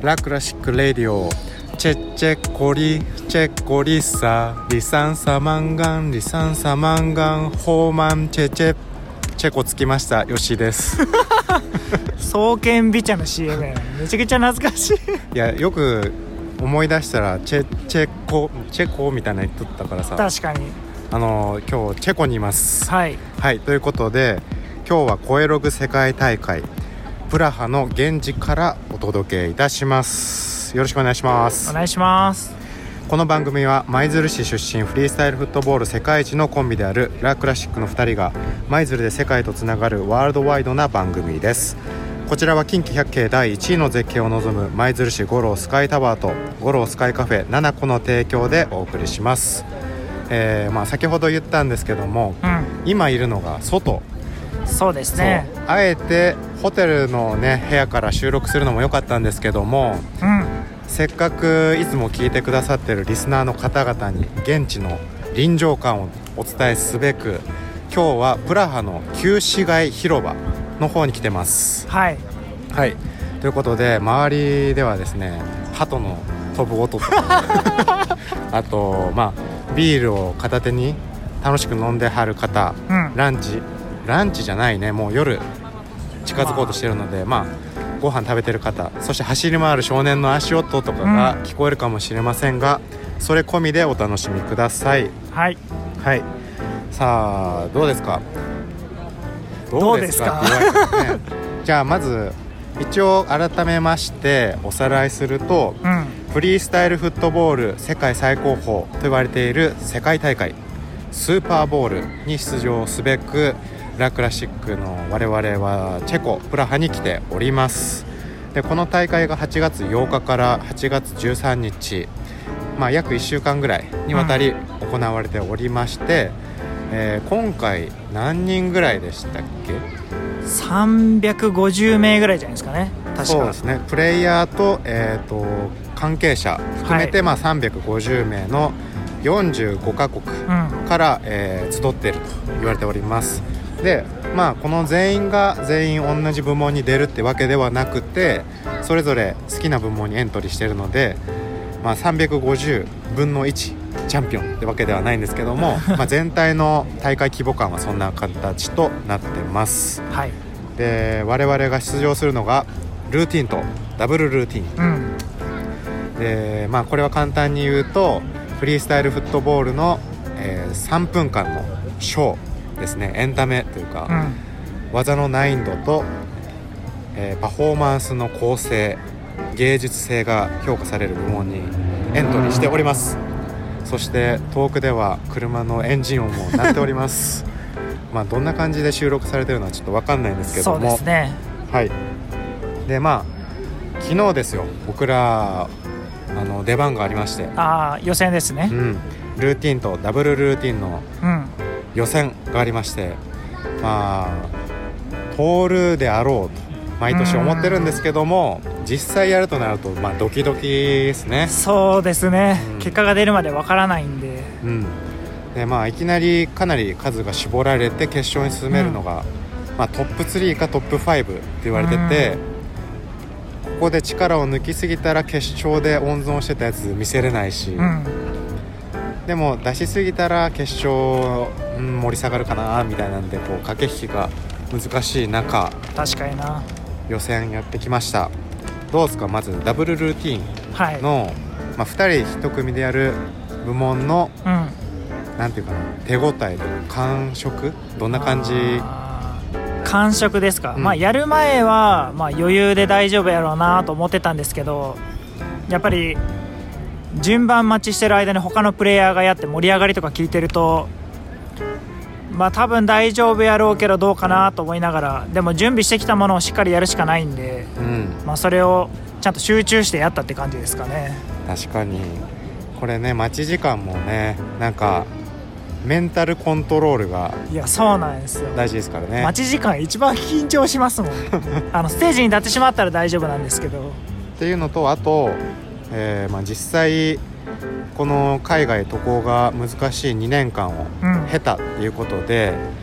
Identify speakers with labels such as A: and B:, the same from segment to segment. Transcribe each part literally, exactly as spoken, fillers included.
A: ラクラシックレディオチェチェコリチェコリサリサンサマンガンリサンサマンガンホーマンチェチェチェコつきましたヨシです
B: 双剣美茶の シーエム やな。めちゃくちゃ懐かしいい
A: やよく思い出したらチェチェコチェコみたいなの言っとったからさ、
B: 確かに。
A: あの今日チェコにいます。
B: はい
A: はいということで今日はコエログ世界大会プラハの現地からお届けいたします。よろしくお願いします。
B: お願いします。
A: この番組は舞鶴市出身フリースタイルフットボール世界一のコンビであるラ・クラシックのふたりが舞鶴で世界とつながるワールドワイドな番組です。こちらは近畿百景だいいちいの絶景を望む舞鶴市五郎スカイタワーと五郎スカイカフェななこの提供でお送りします。えーまあ、先ほど言ったんですけども、
B: うん、
A: 今いるのが外。
B: そうですね。
A: あえてホテルの、ね、部屋から収録するのも良かったんですけども、
B: うん、
A: せっかくいつも聞いてくださってるリスナーの方々に現地の臨場感をお伝えすべく今日はプラハの旧市街広場の方に来てます。
B: はい、
A: はい、ということで周りではですね鳩の飛ぶ音とかあとまあビールを片手に楽しく飲んではる方、
B: うん、
A: ランチランチじゃないねもう夜近づこうとしてるので、まあ、まあ、ご飯食べてる方そして走り回る少年の足音とかが聞こえるかもしれませんが、うん、それ込みでお楽しみください。
B: はい、
A: はい、さあどうですか
B: どうですか
A: って言われたらねじゃあまず一応改めましておさらいすると、うん、フリースタイルフットボール世界最高峰と言われている世界大会スーパーボウルに出場すべくラ・クラシックの我々はチェコプラハに来ております。でこの大会がはちがつようかからはちがつじゅうさんにち、まあ、約いっしゅうかんぐらいにわたり行われておりまして、うんえー、今回何人ぐらいでしたっけ？
B: さんびゃくごじゅうめいぐらいじゃないですかね。確か
A: そうですね。プレイヤーと、えー、と関係者含めて、はいまあ、さんびゃくごじゅうめいのよんじゅうごかこくから、うんえー、集っていると言われております。でまあこの全員が全員同じ部門に出るってわけではなくてそれぞれ好きな部門にエントリーしているので、まあ、さんびゃくごじゅうぶんのいちチャンピオンってわけではないんですけどもまあ全体の大会規模感はそんな形となってます、はい、で我々が出場するのがルーティンとダブルルーティン、うんでまあ、これは簡単に言うとフリースタイルフットボールの、えー、さんぷんかんのショーですね。エンタメというか、うん、技の難易度と、えー、パフォーマンスの構成芸術性が評価される部門にエントリーしております。そして遠くでは車のエンジン音も鳴っておりますまあどんな感じで収録されてるのはちょっと分かんないんですけども
B: そうですね。
A: はいでまあ昨日ですよ僕らあの出番がありまして
B: あ予選ですね、
A: うん、ルーティンとダブルルーティンの、うん予選がありましてまあ通るであろうと毎年思ってるんですけども実際やるとなるとまあドキドキですね。
B: そうですね、うん、結果が出るまでわからないんで、
A: うん、でまあいきなりかなり数が絞られて決勝に進めるのが、うんまあ、トップスリーかトップファイブって言われててここで力を抜きすぎたら決勝で温存してたやつ見せれないし、うんでも出しすぎたら決勝、うん、盛り下がるかなみたいなんでこう駆け引きが難しい中
B: 確かにな
A: 予選やってきました。どうですかまずダブルルーティーンの、はいまあ、ふたりいち組でやる部門の、うん、なんていうかな手応えと感触どんな感じ？
B: 感触ですか、うんまあ、やる前は、まあ、余裕で大丈夫やろうなと思ってたんですけどやっぱり順番待ちしてる間に他のプレイヤーがやって盛り上がりとか聞いてるとまあ多分大丈夫やろうけどどうかなと思いながらでも準備してきたものをしっかりやるしかないんで、うんまあ、それをちゃんと集中してやったって感じですかね。
A: 確かにこれね待ち時間もねなんかメンタルコントロールが
B: いやそうなんですよ
A: 大事ですからね。
B: 待ち時間一番緊張しますもんあのステージに立ってしまったら大丈夫なんですけど
A: っていうのとあとえーまあ、実際この海外渡航が難しいにねんかんを経たっていうことで、うん、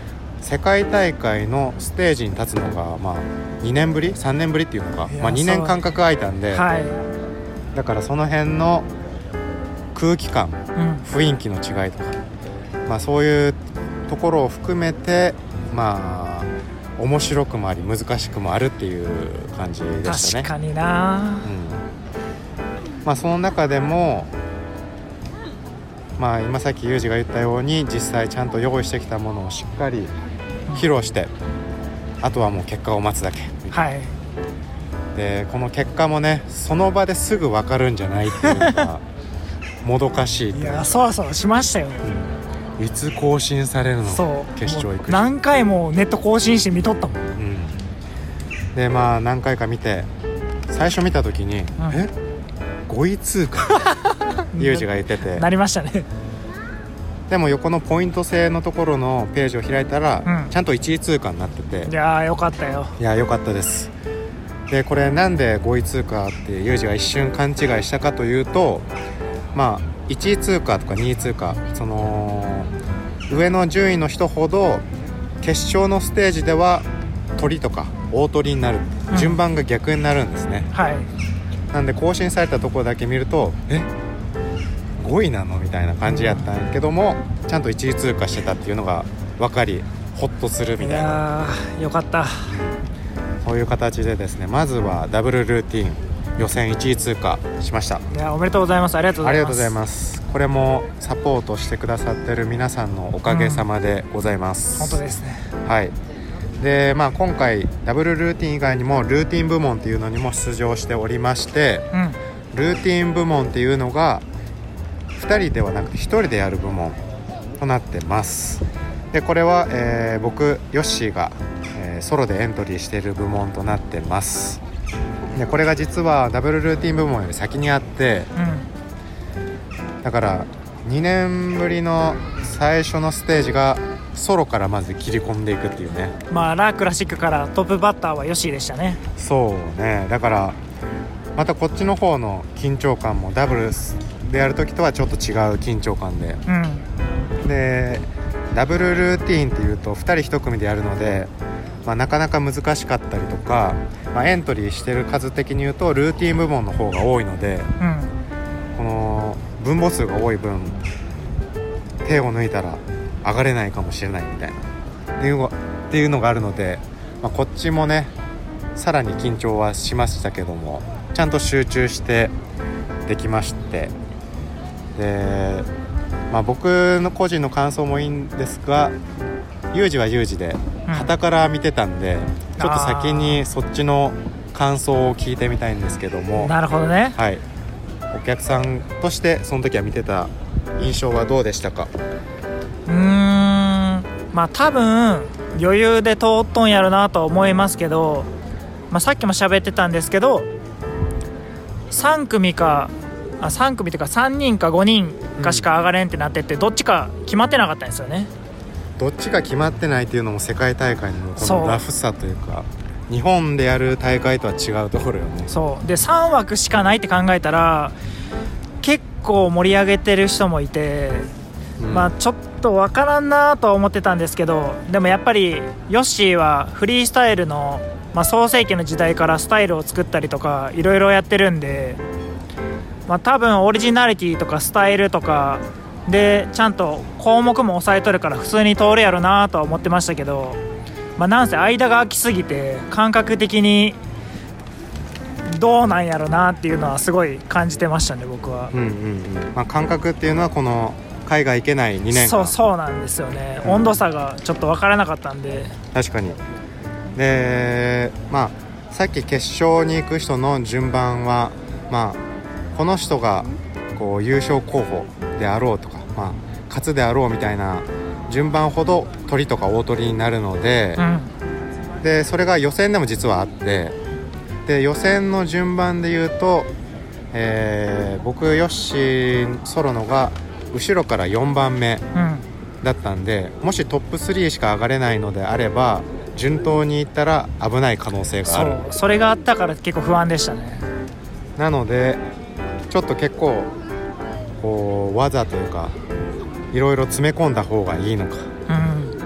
A: 世界大会のステージに立つのが、まあ、にねんぶりさんねんぶりっていうのか、まあ、にねん間隔空いたんで、
B: はい、
A: だからその辺の空気感、
B: うん、
A: 雰囲気の違いとか、まあ、そういうところを含めて、まあ、面白くもあり難しくもあるっていう感じでしたね。
B: 確かにな、うん
A: まあ、その中でも、まあ、今さっきユージが言ったように実際ちゃんと用意してきたものをしっかり披露して、あとはもう結果を待つだけみたいな、はい、でこの結果もねその場ですぐ分かるんじゃないっていうのがもどかしい。
B: いやそわそわしましたよ、
A: うん、いつ更新されるの決勝行くし
B: 何回もネット更新して見とったもん、うん、
A: でまあ何回か見て最初見た時に、うん、えごい通過ユージが言ってて
B: なりましたね。
A: でも横のポイント制のところのページを開いたら、うん、ちゃんといちい通過になってて、
B: いやーよかったよ。
A: いやよかったです。でこれなんでごい通過ってユージが一瞬勘違いしたかというと、まあいちい通過とかにい通過、その上の順位の人ほど決勝のステージでは取りとか大取りになる、うん、順番が逆になるんですね、はい、なんで更新されたところだけ見るとえごいなのみたいな感じやったんやけども、ちゃんといちい通過してたっていうのが分かりホッとするみたいな。い
B: やーよかった。
A: そういう形でですね、まずはダブルルーティン予選いちい通過しました。
B: いやおめでとうございます。ありがとうございます。
A: ありがとうございます。これもサポートしてくださってる皆さんのおかげさまでございます、
B: うん、本当ですね。
A: はい。で、まあ、今回ダブルルーティン以外にもルーティン部門っていうのにも出場しておりまして、うん、ルーティン部門っていうのがふたりではなくてひとりでやる部門となってます。でこれは、えー、僕ヨッシーが、えー、ソロでエントリーしている部門となってます。でこれが実はダブルルーティン部門より先にあって、うん、だからにねんぶりの最初のステージがソロからまず切り込んでいくっていうね。
B: まあラークラシックからトップバッターはヨッシーでしたね。
A: そうね。だからまたこっちの方の緊張感もダブルスでやるときとはちょっと違う緊張感で、うん、でダブルルーティーンっていうとふたりいち組でやるので、まあ、なかなか難しかったりとか、まあ、エントリーしてる数的に言うとルーティーン部門の方が多いので、うん、この分母数が多い分手を抜いたら上がれないかもしれないみたいなっていうの、っていうのがあるので、まあ、こっちもねさらに緊張はしましたけどもちゃんと集中してできまして、で、まあ、僕の個人の感想もいいんですが、ユージはユージで傍から見てたんで、うん、ちょっと先にそっちの感想を聞いてみたいんですけども。
B: なるほどね。
A: はい、お客さんとしてその時は見てた印象はどうでしたか？
B: うーん、まあ多分余裕で通っとんやろなとは思いますけど、まあ、さっきも喋ってたんですけどさん組かあさん組というかさんにんかごにんかしか上がれんってなってて、うん、どっちか決まってなかったんですよね。
A: どっちか決まってないっていうのも世界大会のこのラフさというか日本でやる大会とは違うところよね。
B: そうでさん枠しかないって考えたら結構盛り上げてる人もいて、うん、まあちょっと分からんなとは思ってたんですけど、でもやっぱりヨッシーはフリースタイルの、まあ、創世紀の時代からスタイルを作ったりとかいろいろやってるんで、まあ、多分オリジナリティとかスタイルとかでちゃんと項目も抑えとるから普通に通るやろなとは思ってましたけど、まあ、なんせ間が空きすぎて感覚的にどうなんやろなっていうのはすごい感じてましたね僕は。うんうんうん、
A: まあ、感覚っていうのはこの海外行けないにねんかん。
B: そうそうなんですよね、うん、温度差がちょっと分からなかったんで。
A: 確かに。でまあさっき決勝に行く人の順番はまあこの人がこう優勝候補であろうとか、まあ、勝つであろうみたいな順番ほど取りとか大取りになるので、うん、でそれが予選でも実はあって、で予選の順番で言うと、えー、僕ヨッシーソロのが後ろからよんばんめだったんで、うん、もしトップスリーしか上がれないのであれば順当にいったら危ない可能性がある。
B: そう、それがあったから結構不安でしたね。
A: なのでちょっと結構こう技というかいろいろ詰め込んだ方がいいのか、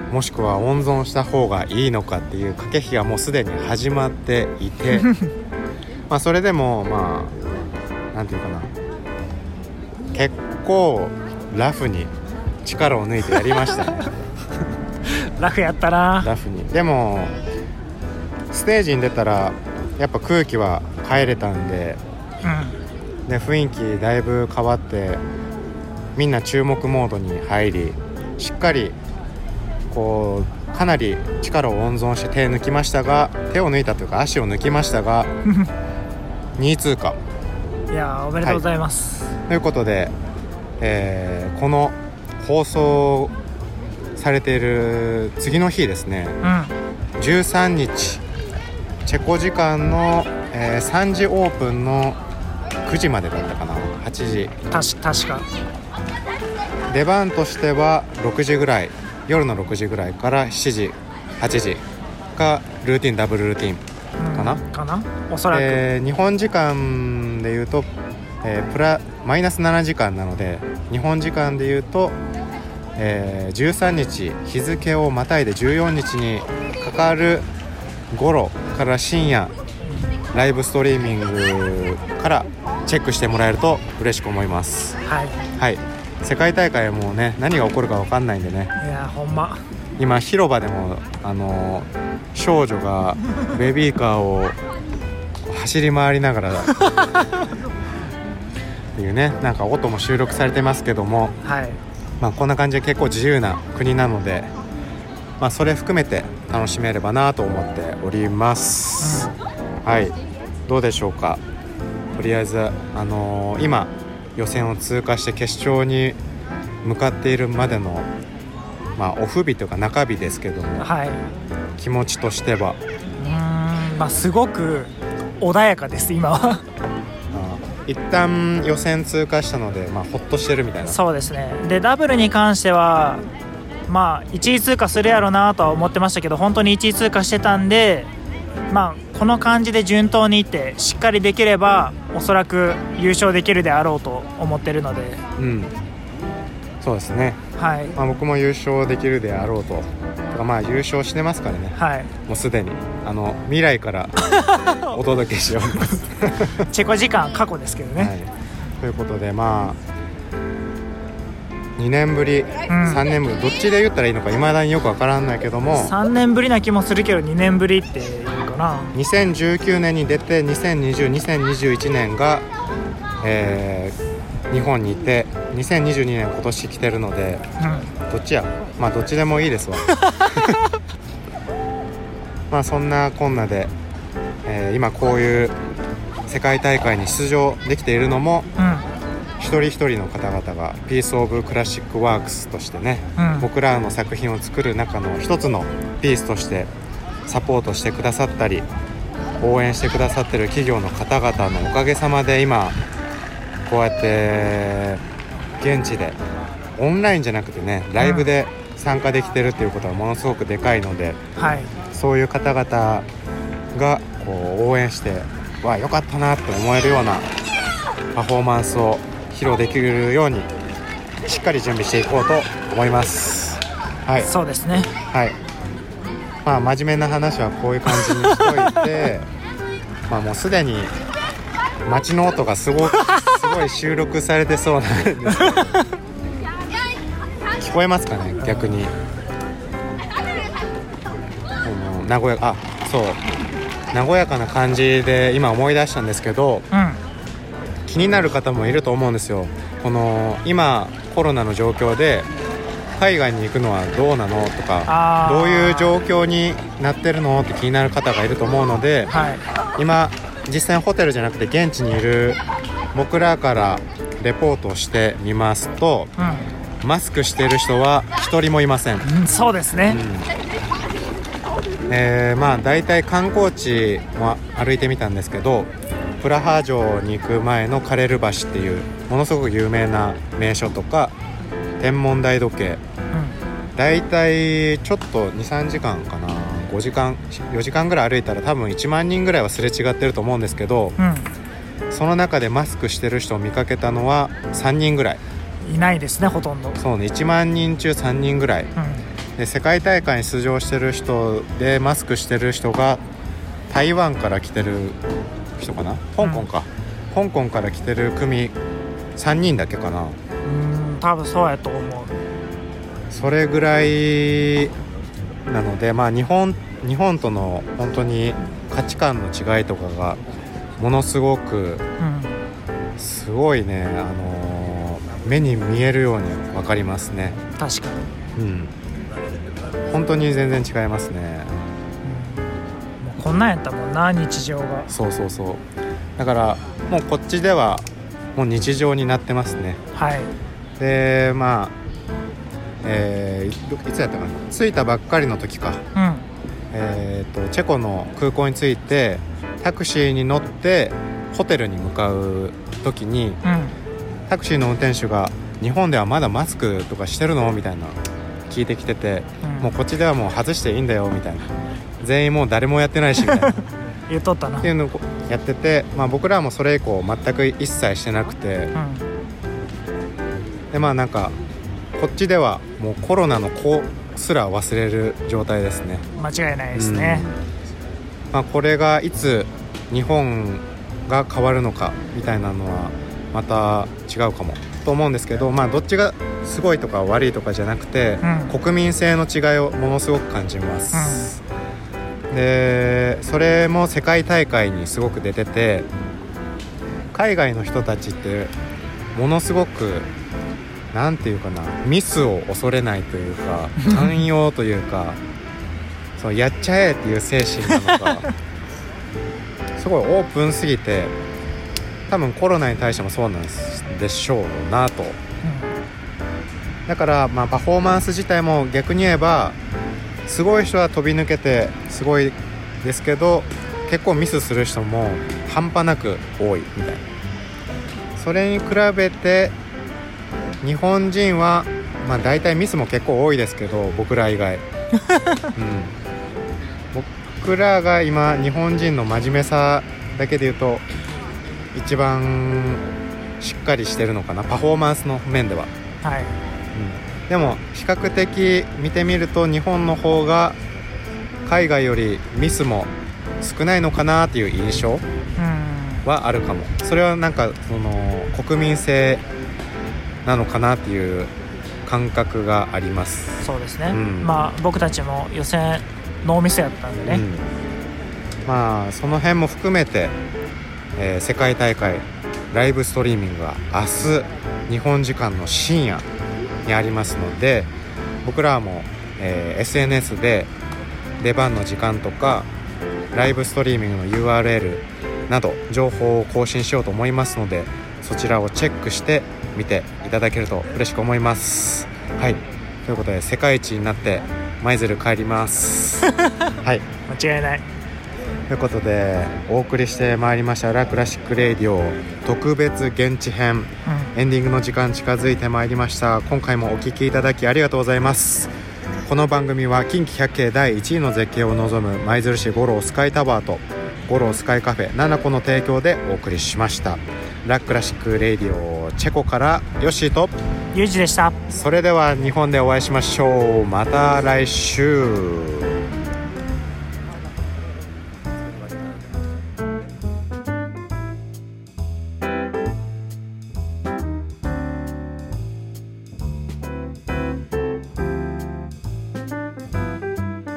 A: もしくは温存した方がいいのかっていう駆け引きがもうすでに始まっていてまあそれでもまあなんていうかな、結構ラフに力を抜いてやりましたね
B: ラフやったな。
A: ラフに。でもステージに出たらやっぱ空気は変えれたんで、うん、で雰囲気だいぶ変わってみんな注目モードに入り、しっかりこうかなり力を温存して手を抜きましたが、手を抜いたというか足を抜きましたがにい通過。
B: いやおめでとうございます、
A: はい、ということで、えー、この放送されている次の日ですね、うん、じゅうさんにちチェコ時間の、えー、さんじオープンのくじまでだったかな、はちじ、
B: たし確か
A: 出番としてはろくじぐらい、夜のろくじぐらいからしちじはちじがルーティン、ダブルルーティンかな、うん、
B: かなおそらく、
A: えー、日本時間でいうと、えー、プラマイナスななじかんなので、日本時間でいうと、えー、じゅうさんにち日付をまたいでじゅうよっかにかかる頃から深夜ライブストリーミングからチェックしてもらえると嬉しく思います。
B: はい、
A: はい、世界大会もね、何が起こるか分かんないんでね。
B: いやほんま
A: 今広場でもあの少女がベビーカーを走り回りながらっていうね、なんか音も収録されてますけども、
B: はい、
A: まあ、こんな感じで結構自由な国なので、まあ、それ含めて楽しめればなと思っております、うん、はい、どうでしょうか。とりあえず、あのー、今予選を通過して決勝に向かっているまでの、まあ、オフ日というか中日ですけども、
B: はい、
A: 気持ちとしては
B: うーん、まあ、すごく穏やかです今は
A: 一旦予選通過したので、まあ、ほっとしてるみたいな。
B: そうですね。でダブルに関してはまあいちい通過するやろうなとは思ってましたけど、本当にいちい通過してたんで、まあこの感じで順当にいってしっかりできればおそらく優勝できるであろうと思ってるので、
A: うん、そうですね、
B: はい、
A: まあ、僕も優勝できるであろうと、とかまあ優勝してますからね、
B: はい、
A: もうすでにあの未来からお届けしよう
B: チェコ時間過去ですけどね、はい、
A: ということでまあにねんぶり、うん、さんねんぶり、どっちで言ったらいいのか未だによくわからないけども、
B: さんねんぶりな気もするけどにねんぶりっていうかな。
A: にせんじゅうきゅうねんに出てにせんにじゅう、にせんにじゅういちねんが、えー、日本にいて、にせんにじゅうにねん今年来てるので、うん、どっちや、まあどっちでもいいですわまあそんなこんなで、えー、今こういう世界大会に出場できているのも、うん、一人一人の方々がピースオブクラシックワークスとしてね、うん、僕らの作品を作る中の一つのピースとしてサポートしてくださったり応援してくださってる企業の方々のおかげさまで今こうやって現地でオンラインじゃなくてねライブで参加できてるっていうことはものすごくでかいので、
B: うん、はい、そう
A: いう方々がこう応援してわあよかったなって思えるようなパフォーマンスを披露できるようにしっかり準備していこうと思います。はい、
B: そうですね。
A: はい。まあ真面目な話はこういう感じにしといて、まあもうすでに街の音がすごくすごい収録されてそうなんですけど聞こえますかね逆に。名古屋あそう和やかな感じで今思い出したんですけど、うん、気になる方もいると思うんですよ。この今コロナの状況で海外に行くのはどうなのとかどういう状況になってるのって気になる方がいると思うので、はい、今実際ホテルじゃなくて現地にいる僕らからレポートをしてみますと、うん、マスクしている人は一人もいません、
B: うん、そうですね、
A: うん、えー、まあ大体観光地も歩いてみたんですけどプラハ城に行く前のカレル橋っていうものすごく有名な名所とか天文台時計、うん、大体ちょっと にさんじかんかなごじかんよじかんぐらい歩いたら多分いちまんにんぐらいはすれ違ってると思うんですけど、うん、その中でマスクしてる人を見かけたのはさんにんぐらい
B: いないですねほとんど。
A: そうねいちまんにん中さんにんぐらい、うん、 で世界大会に出場してる人でマスクしてる人が台湾から来てる人かな、香港か、うん、香港から来てる組さんにんだけかな。
B: うーん、多分そうやと思う。
A: それぐらいなので、まあ、日本、日本との本当に価値観の違いとかがものすごく、うん、すごいね、あのー、目に見えるように分かりますね。
B: 確か
A: に、うん、本当に全然違いますね、
B: うん、もうこんなんやったもんな、日常が。
A: そうそうそう。だからもうこっちではもう日常になってますね。
B: はい。
A: でまあ、えー、いつやったかな、着いたばっかりの時か、うん、えー、とチェコの空港に着いてタクシーに乗ってホテルに向かう時に、うん、タクシーの運転手が日本ではまだマスクとかしてるのみたいな聞いてきてて、うん、もうこっちではもう外していいんだよみたいな、全員もう誰もやってないしみたいな
B: 言っとったな
A: っていうのをやってて、まあ、僕らはもうそれ以降全く一切してなくて、うん、でまあなんかこっちではもうコロナの子すら忘れる状態ですね。
B: 間違いないですね、
A: うん、まあ、これがいつ日本が変わるのかみたいなのはまた違うかもと思うんですけど、まあ、どっちがすごいとか悪いとかじゃなくて、うん、国民性の違いをものすごく感じます、うん、でそれも世界大会にすごく出てて、海外の人たちってものすごくなんていうかな、ミスを恐れないというか寛容というかそうやっちゃえっていう精神なのがすごいオープンすぎて、多分コロナに対してもそうなんでしょうなと、うん、だからまあパフォーマンス自体も逆に言えばすごい人は飛び抜けてすごいですけど、結構ミスする人も半端なく多いみたいな。それに比べて日本人はまあ大体ミスも結構多いですけど、僕ら以外、うん、僕らが今日本人の真面目さだけで言うと一番しっかりしてるのかな、パフォーマンスの面では、はい、うん、でも比較的見てみると日本の方が海外よりミスも少ないのかなっていう印象はあるかも。それはなんかその国民性なのかなっていう感覚があります。
B: そうですね、うん、まあ僕たちも予選ノーミスやったんでね、うん、
A: まあその辺も含めて、えー、世界大会ライブストリーミングは明日日本時間の深夜にありますので、僕らも、えー、エスエヌエス で出番の時間とかライブストリーミングの ユーアールエル など情報を更新しようと思いますので、そちらをチェックして見ていただけると嬉しく思います。はい、ということで世界一になって舞鶴帰りますはい、
B: 間違いない
A: ということでお送りしてまいりましたラクラシックレディオ特別現地編、うん、エンディングの時間近づいてまいりました。今回もお聞きいただきありがとうございます。この番組は近畿百景だいいちいの絶景を望む舞鶴市五郎スカイタワーと五郎スカイカフェななこの提供でお送りしました。ラクラシックレディオチェコからヨッシーと
B: ユージでした。
A: それでは日本でお会いしましょう。また来週。